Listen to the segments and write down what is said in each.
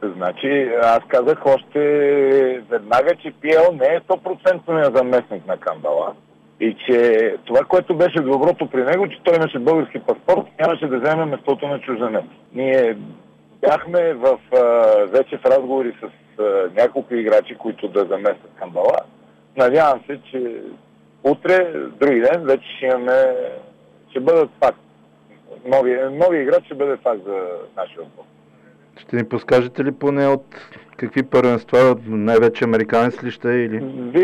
Значи, аз казах още веднага, че ПЛ не е 100% заместник на Камбала. И че това, което беше доброто при него, че той имаше български паспорт, нямаше да вземе местото на чужденец. Ние бяхме вече в разговори с няколко играчи, които да заместят Камбала. Надявам се, че утре, други ден, вече ще бъдат факт. Новия играч ще бъде факт за нашия отбор. Ще ни подскажете ли поне от какви първенства, най-вече американец ли ще е или?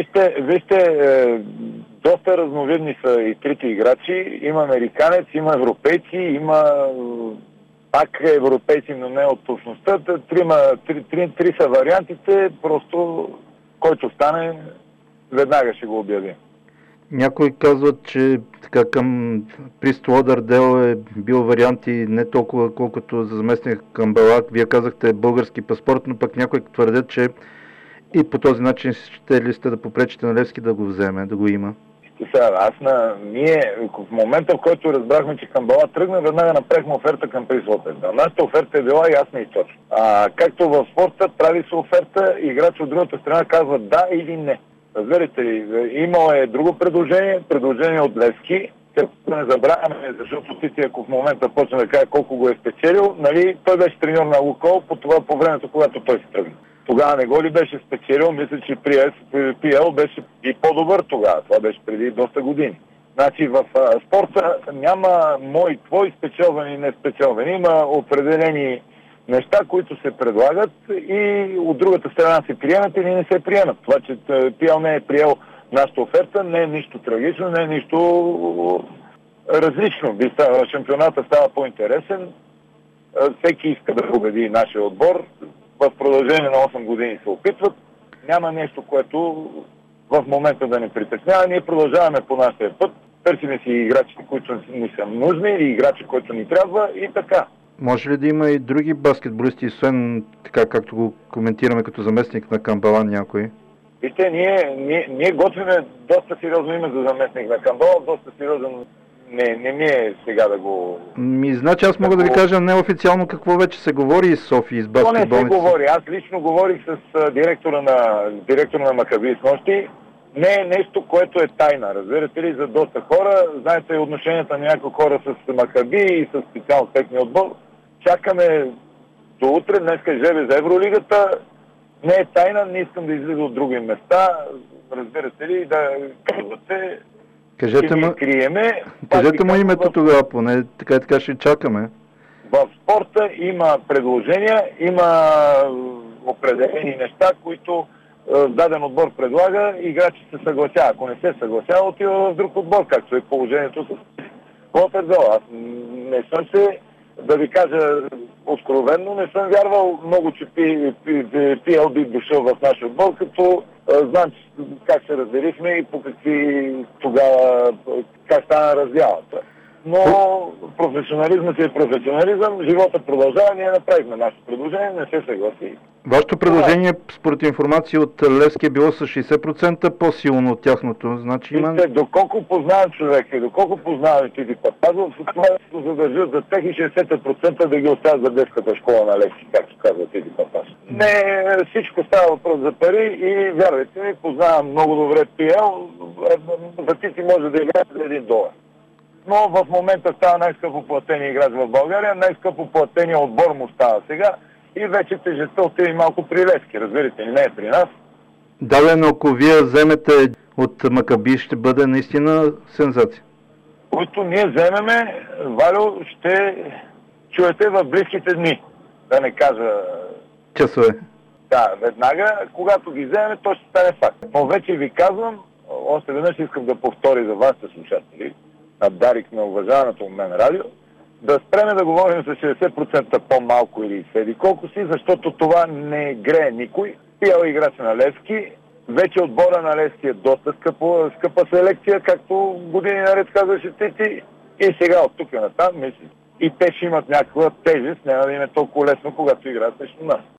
Вижте, доста разновидни са и трите играчи. Има американец, има европейци, има пак европейци, но не от точността. Три са вариантите, просто който стане, веднага ще го обяви. Някои казват, че така към Присто Лодърдейл е бил вариант и не толкова колкото за заместник Камбала. Вие казахте български паспорт, но пък някои твърдят, че и по този начин ще ли сте да попречите на Левски да го вземе, да го има? Ние в момента, в който разбрахме, че Камбала тръгна, веднага направихме оферта към Присто Лодърдейл. Нашата оферта е била ясна и точна. Както в спорта, прави се оферта, играч от другата страна казва да или не. Разберете ли, имало е друго предложение от Левски, като не забравяме, защото Тити, ако в момента почне да каже колко го е спечелил, нали, той беше треньор на Лукол по времето, когато той се тръгна. Тогава не го ли беше спечелил, мисля, че при ПЛ беше и по-добър тогава. Това беше преди доста години. Значи в спорта няма мой, твой спечелвани и не спечелвани. Има определени неща, които се предлагат и от другата страна се приемат или не се приемат. Това, че ПЛ не е приел нашата оферта, не е нищо трагично, не е нищо различно. Шампионата става по-интересен. Всеки иска да победи нашия отбор. В продължение на 8 години се опитват. Няма нещо, което в момента да не притеснява. Ние продължаваме по нашия път. Търсиме си играчите, които ни са нужни, или играчи, които ни трябва и така. Може ли да има и други баскетболисти, освен така както го коментираме като заместник на Камбала някой? Вижте, ние готвиме доста сериозно име за заместник на Камбала, доста сериозен. Не ми е сега да го... Значи аз мога да ви кажа неофициално какво вече се говори из София, из баскетболници. То не се говори. Аз лично говорих с директора на Макаби с нощи. Не е нещо, което е тайна. Разбирате ли, за доста хора. Знаете отношенията на някои хора с Макаби и с специално техния отбор. Чакаме до утре. Днеска е жребий за Евролигата. Не е тайна. Не искам да излиза от други места. Разбирате ли, да казвате... Кажете му името тогава, поне така ще чакаме. В спорта има предложения, има определени неща, които даден отбор предлага, играчи се съгласява. Ако не се съгласява, отива в друг отбор, както е положението с Лодърдейл. Аз не съм се, да ви кажа откровенно, не съм вярвал много, че ПЛ би дошъл в нашия отбор, като знам как се разделихме и по какви тогава, как стана раздялата. Но професионализмът е професионализъм, живота продължава, ние направихме нашето предложение, не се съгласи. Вашето предложение, според информация от Левски, е било с 60% по-силно от тяхното. Значи има... Доколко познавам човека и доколко познавам тези папазов, това се задържат за тех и 60% да ги оставят за детската школа на Левски, както казват тези папази. Не, всичко става въпрос за пари и вярвайте ми, познавам много добре ПЛ, за Тити може да играе за $1. Но в момента става най-скъпо платения играч в България, най-скъпо платения отбор му става сега и вече тежестта отива и малко при Левски, разбирате ли, не е при нас. Да, но ако вие вземете от Макаби, ще бъде наистина сензация. Които ние вземеме, Валю, ще чуете в близките дни, да не кажа... Часове. Да, веднага, когато ги вземем, то ще стане факт. Но вече ви казвам, още веднъж искам да повторя за вашите слушатели, на Дарик, на уважаваното от мен радио, да спреме да говорим с 60% по-малко или седи колко си, защото това не грее никой. ПЛ играча на Левски, вече отбора на Левски е доста скъпа селекция, както години наред казваше Тити, и сега от тук натам, мисля, и те ще имат някаква тежест, няма да им е толкова лесно, когато играят срещу нас.